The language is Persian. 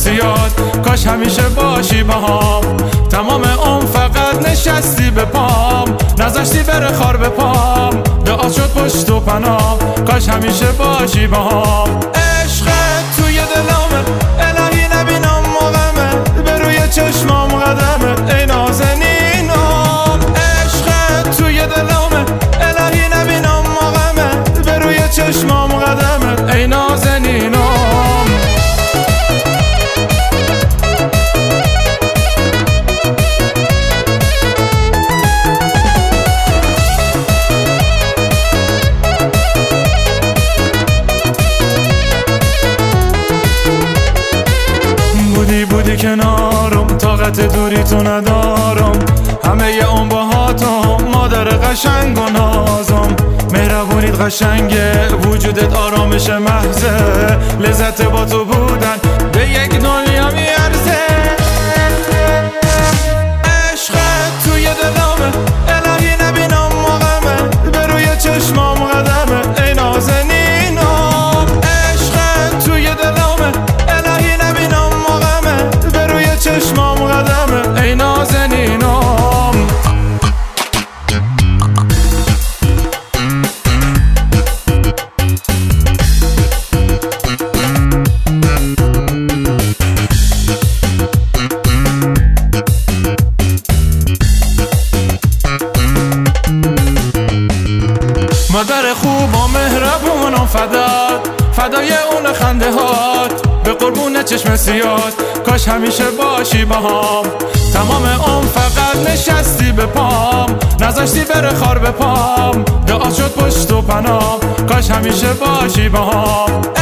زیاد، کاش همیشه باشی باهام. تمام عمر فقط نشستی به پام، نذاشتی بره خار به پام. دعا شد پشت و پناه، کاش همیشه باشی باهام. عشقت توی دلامه، الهی نبینم موقعمه، به روی چشمام قدمه ای نازنینم. عشقت توی دلامه، الهی نبینم موقعمه، به روی چشمام قدمه ای نازنینم. بودی کنارم، طاقت دوری تو ندارم. همه ی اون باهاتم، مادر قشنگ و نازم. مهربونیت قشنگه، وجودت آرامش محضه. لذت با تو بودن به یک دنیا میارزه. عشقت توی دلامه، الهی نبینم موقعمه، به روی چشمام قدمه ای نازنینم. عشقت توی دلامه، الهی نبینم موقعمه، به روی چشمام قدمه ای نازنینم. مادر خوب و مهربونم، فدای اون خنده هات، به قربون چشم سیاد، کاش همیشه باشی باهام. تمام عمر فقط نشستی به پام، نذاشتی بره خار به پام. دعا شد پشت و پناه، کاش همیشه باشی باهام.